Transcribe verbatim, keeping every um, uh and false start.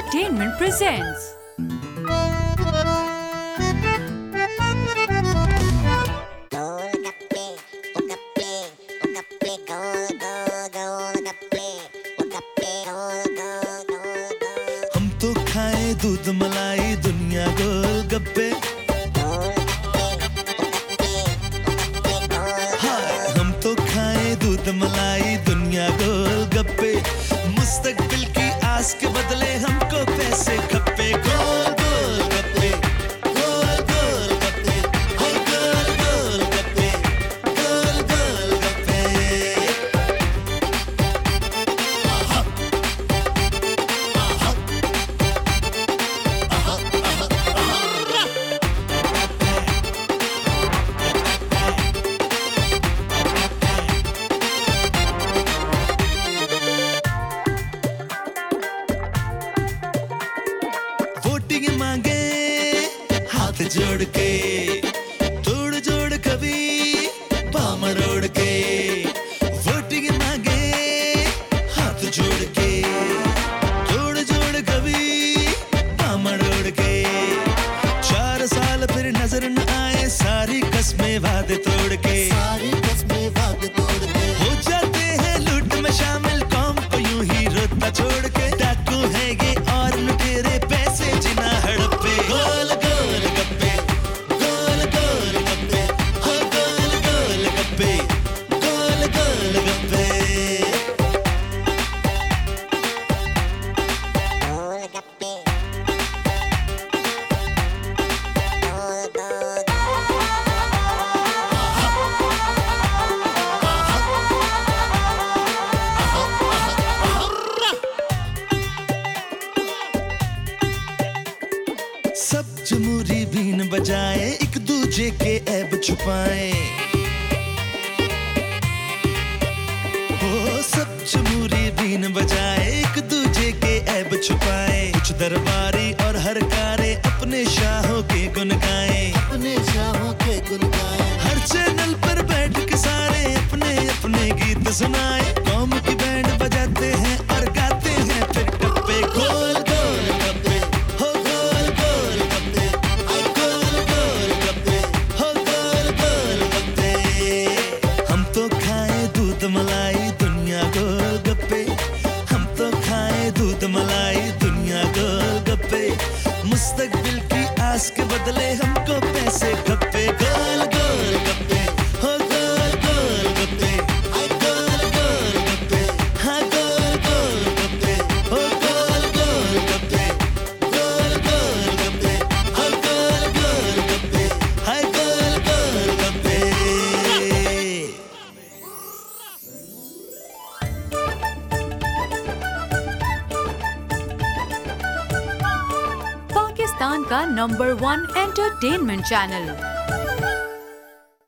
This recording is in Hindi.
Entertainment presents हम तो खाए दूध मलाई दुनिया गोल गप्पे। हाँ, हम तो खाए दूध मलाई दुनिया गोल गप्पे। मुस्तकबिल की आस के बदले हमको पैसे खप्पे। गोल गोल गप्पे, गोल गोल गप्पे, हो गोल गोल गप्पे, गोल गोल गप्पे। वोटिंग मांगे हाथ जोड़ के, तोड़ जोड़ कभी पाँव मरोड़ के। वोटिंग मांगे हाथ जोड़ के, तोड़ जोड़ कभी पाँव मरोड़ के। चार साल फिर नजर न आए सारी कस्में वादे तोड़ के, सारी कस्में वादे तोड़ के। हो जाते हैं लूट में शामिल कौम को यूं ही रोता छोड़ के। डाकू है ये और लुटेरे पैसे जिना हड़प्पे। गोल गोल गप्पे, गोल गोल गप्पे, हो गोल गोल गप्पे, गोल गोल गप्पे। गोल गप्पे, गोल गोल। सब जमूरी बीन बजाए एक दूजे के ऐब छुपाए। ओ सब जमूरी बीन बजाए एक दूजे के ऐब छुपाए। कुछ दरबारी और हर कारे अपने शाहों के गुन गाए। अपने शाहों के गुन गाए। हर चैनल पर बैठ के सारे अपने अपने गीत सुनाए। कौम की बैंड बजाते हैं और गाते हैं फिर टप्पे। गोल गोल गप्पे, हो गोल गोल गप्पे, हो गोल गोल गप्पे, हो गोल गोल गप्पे। हम तो खाए दूध मलाई दुनिया गोल गप्पे। हम तो खाए दूध मलाई दुनिया गोल गप्पे। मुस्तकबिल की आस के बदले हमको पैसे खप्पे। गोल गोल गप्पे, हो गोल गोल गप्पे, हो गोल गोल गप्पे, हाँ गोल गोल गप्पे, हो गोल गोल गप्पे, गोल गोल गप्पे, हो गोल गोल गप्पे, हाँ गोल गोल गप्पे। पाकिस्तान का नंबर वन एंटरटेनमेंट चैनल